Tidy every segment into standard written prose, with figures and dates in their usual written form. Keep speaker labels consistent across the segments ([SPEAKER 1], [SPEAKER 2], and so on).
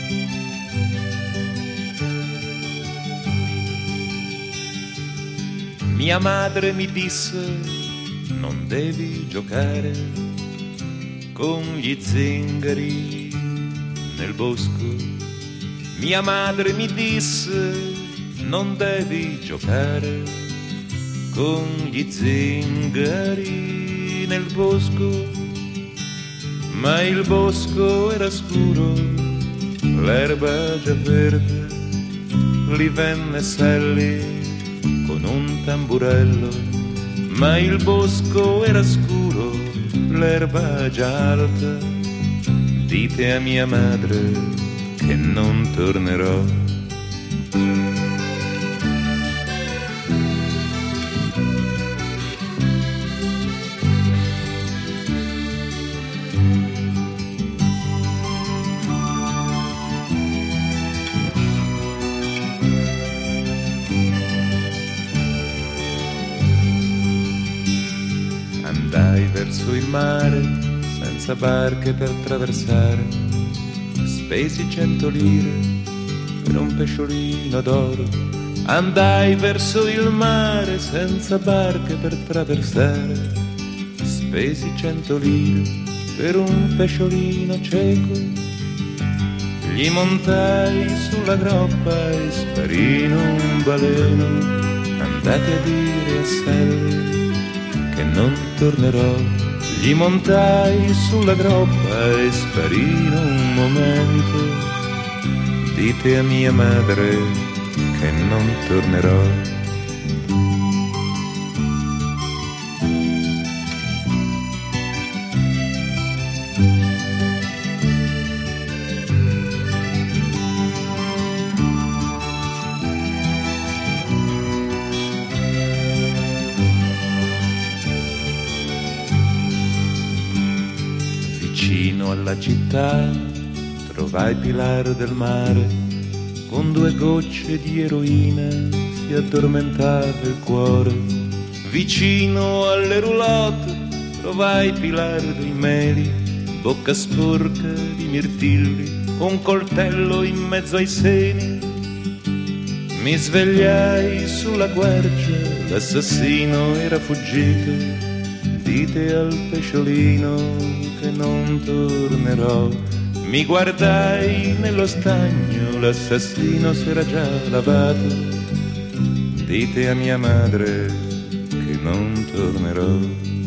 [SPEAKER 1] Mia madre mi disse: non devi giocare con gli zingari nel bosco. Mia madre mi disse: non devi giocare con gli zingari nel bosco. Ma il bosco era scuro, l'erba già verde, lì venne Sally con un tamburello. Ma il bosco era scuro, l'erba già alta. Dite a mia madre che non tornerò. Andai verso il mare senza barche per traversare, spesi 100 lire per un pesciolino d'oro. Andai verso il mare senza barche per traversare, spesi 100 lire per un pesciolino cieco. Gli montai sulla groppa e sparì in un baleno. Andate a dire a Sally che non tornerò. Gli montai sulla groppa e sparì in un momento. Dite a mia madre che non tornerò. Vicino alla città trovai Pilar del Mare, con 2 gocce di eroina si addormentava il cuore. Vicino alle roulotte trovai Pilar dei Meli, bocca sporca di mirtilli, un coltello in mezzo ai seni. Mi svegliai sulla quercia, l'assassino era fuggito. Dite al pesciolino che non tornerò. Mi guardai nello stagno, l'assassino s'era già lavato. Dite a mia madre che non tornerò.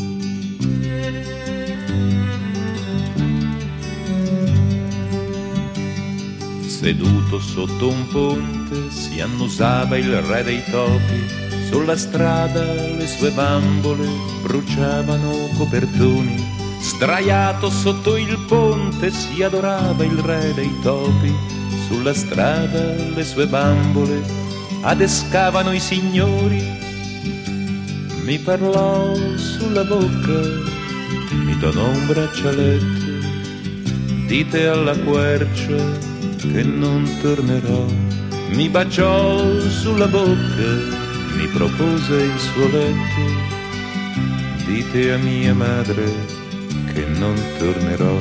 [SPEAKER 1] Seduto sotto un ponte si annusava il re dei topi. Sulla strada le sue bambole bruciavano copertoni. Sdraiato sotto il ponte si adorava il re dei topi. Sulla strada le sue bambole adescavano i signori. Mi parlò sulla bocca, mi donò un braccialetto. Dite alla quercia che non tornerò. Mi baciò sulla bocca, mi propose il suo letto. Dite a mia madre che non tornerò.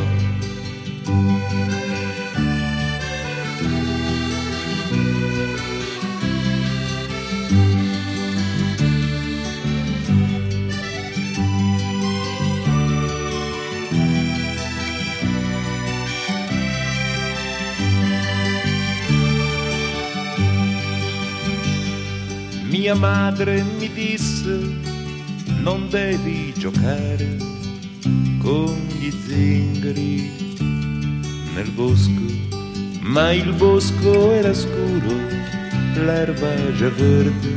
[SPEAKER 1] Mia madre mi disse: non devi giocare con gli zingari nel bosco. Ma il bosco era scuro, l'erba già verde,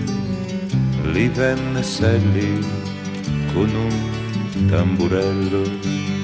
[SPEAKER 1] lì venne Sally con un tamburello.